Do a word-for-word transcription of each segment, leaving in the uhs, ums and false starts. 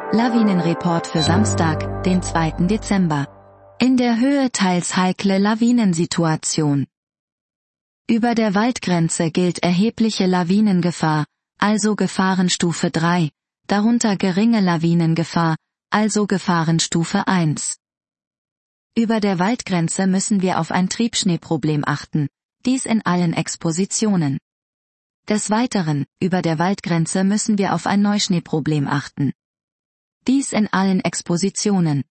Lawinenreport für Samstag, den zweiten Dezember. In der Höhe teils heikle Lawinensituation. Über der Waldgrenze gilt erhebliche Lawinengefahr, also Gefahrenstufe drei, darunter geringe Lawinengefahr, also Gefahrenstufe eins. Über der Waldgrenze müssen wir auf ein Triebschneeproblem achten, dies in allen Expositionen. Des Weiteren, über der Waldgrenze müssen wir auf ein Neuschneeproblem achten. Dies in allen Expositionen.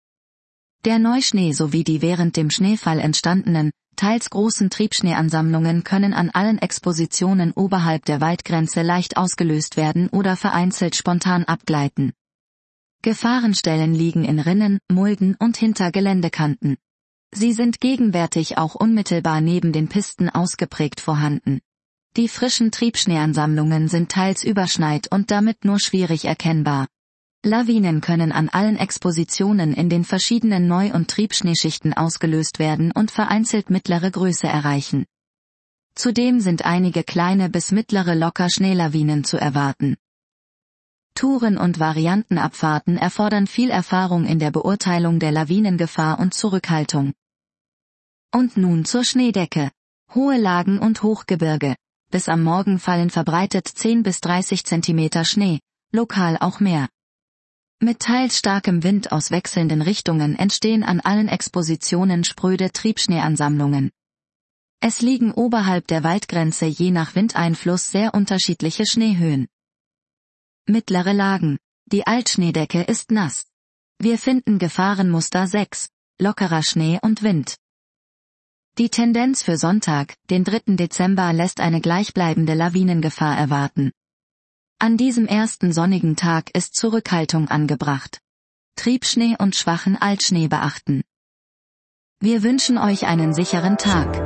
Der Neuschnee sowie die während dem Schneefall entstandenen, teils großen Triebschneeansammlungen können an allen Expositionen oberhalb der Waldgrenze leicht ausgelöst werden oder vereinzelt spontan abgleiten. Gefahrenstellen liegen in Rinnen, Mulden und hinter Geländekanten. Sie sind gegenwärtig auch unmittelbar neben den Pisten ausgeprägt vorhanden. Die frischen Triebschneeansammlungen sind teils überschneit und damit nur schwierig erkennbar. Lawinen können an allen Expositionen in den verschiedenen Neu- und Triebschneeschichten ausgelöst werden und vereinzelt mittlere Größe erreichen. Zudem sind einige kleine bis mittlere Locker-Schneelawinen zu erwarten. Touren und Variantenabfahrten erfordern viel Erfahrung in der Beurteilung der Lawinengefahr und Zurückhaltung. Und nun zur Schneedecke. Hohe Lagen und Hochgebirge. Bis am Morgen fallen verbreitet zehn bis dreißig Zentimeter Schnee, lokal auch mehr. Mit teils starkem Wind aus wechselnden Richtungen entstehen an allen Expositionen spröde Triebschneeansammlungen. Es liegen oberhalb der Waldgrenze je nach Windeinfluss sehr unterschiedliche Schneehöhen. Mittlere Lagen. Die Altschneedecke ist nass. Wir finden Gefahrenmuster sechs, lockerer Schnee und Wind. Die Tendenz für Sonntag, den dritten Dezember, lässt eine gleichbleibende Lawinengefahr erwarten. An diesem ersten sonnigen Tag ist Zurückhaltung angebracht. Triebschnee und schwachen Altschnee beachten. Wir wünschen euch einen sicheren Tag.